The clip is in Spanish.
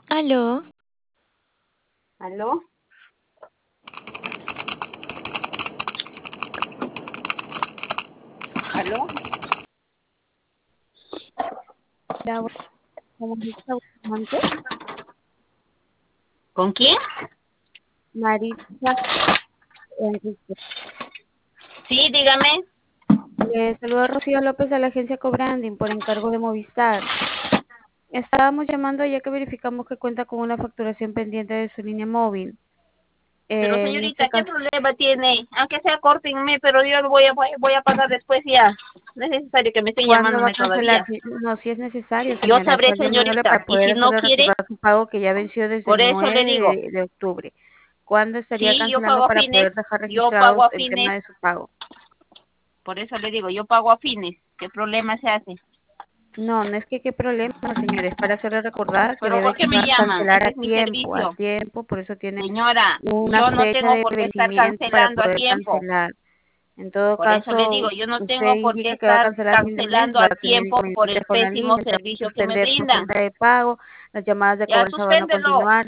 Aló, ¿Aló? ¿Aló? Hola, ¿cómo está Bustamante? ¿Con quién? Maritza Enrique. Sí, dígame. Le saluda Rocío López de la agencia Cobranding por encargo de Movistar. Estábamos llamando ya que verificamos que cuenta con una facturación pendiente de su línea móvil. Pero En este señorita, ¿qué caso, problema tiene? Aunque sea córtenme, pero yo lo voy a pagar después ya. No es necesario que me estén ¿cuándo va a llamándome cancelar? todavía. No, si es necesario, Yo señora. sabré, Estoy llamándole para señorita. Y poder si no hacerle quiere, recordar su pago que ya venció desde por el eso le 9 digo. de octubre. ¿Cuándo estaría Sí, yo cancelando pago a para fines. poder dejar Yo pago registrados a el fines. tema de su pago? Por eso le digo, yo pago a fines. ¿Qué problema se hace? No, no es que qué problema, señores, para hacerle recordar que Pero debe ¿por qué me llaman? cancelar Ese es mi a servicio. tiempo, por eso tiene Señora, una yo no fecha tengo de por qué estar vencimiento para cancelando a poder tiempo. cancelar. En todo Por eso le digo, caso, yo no usted tengo por qué indica que va a estar cancelar a fin de mes, cancelando va a a tener tiempo por inconvenientes el con la pésimo línea, se va a servicio que me suspender su brindan. cuenta de pago, las llamadas de Ya, cobranza van a suspéndelo. continuar.